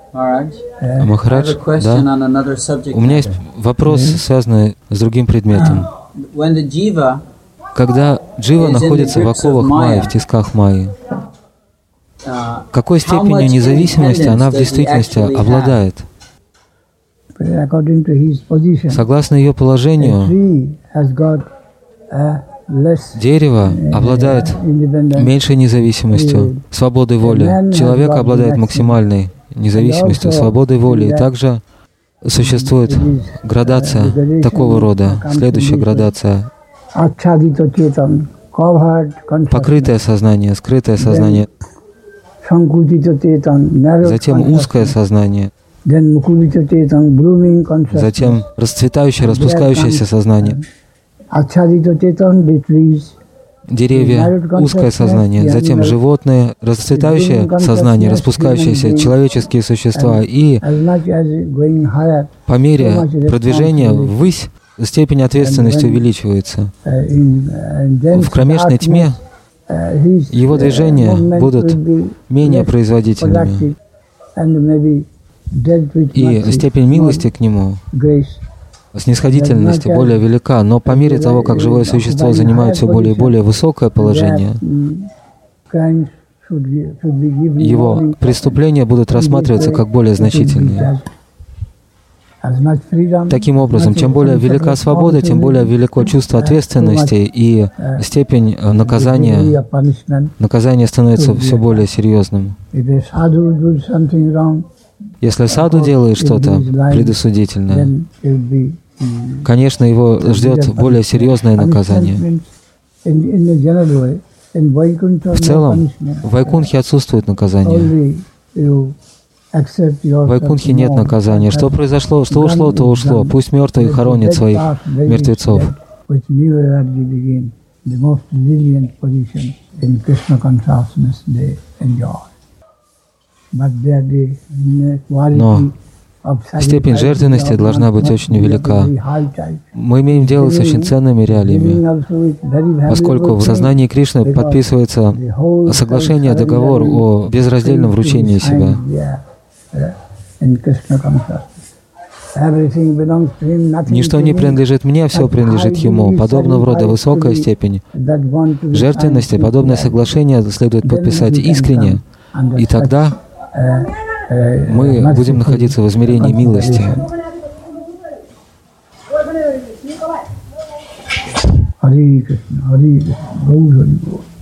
Махарадж, да? У меня есть вопрос, связанный с другим предметом. Когда джива находится в оковах майи, в тисках майи, какой степенью независимости она в действительности обладает? Согласно ее положению, дерево обладает меньшей независимостью, свободой воли. Человек обладает максимальной независимостью, свободой воли. И также существует градация такого рода. Следующая градация. Покрытое сознание, скрытое сознание. Затем узкое сознание. Затем расцветающее, распускающееся сознание. Деревья, узкое сознание, затем животные, расцветающее сознание, распускающиеся человеческие существа. И по мере продвижения ввысь степень ответственности увеличивается. В кромешной тьме его движения будут менее производительными. И степень милости к нему, снисходительности более велика, но по мере того, как живое существо занимает все более и более высокое положение, его преступления будут рассматриваться как более значительные. Таким образом, чем более велика свобода, тем более велико чувство ответственности, и степень наказания становится все более серьезным. Если саду делает что-то предосудительное, конечно, его ждет более серьезное наказание. В целом, в Вайкунхе отсутствует наказание. В Вайкунхе нет наказания. Что произошло, что ушло, то ушло. Пусть мертвые хоронят своих мертвецов. Но степень жертвенности должна быть очень велика. Мы имеем дело с очень ценными реалиями, поскольку в сознании Кришны подписывается соглашение, договор о безраздельном вручении себя. Ничто не принадлежит мне, а все принадлежит Ему. Подобного рода высокая степень жертвенности, подобное соглашение следует подписать искренне, и тогда мы будем находиться в измерении милости. Харе Кришна, Харе Кришна, Гаур Хари Бол.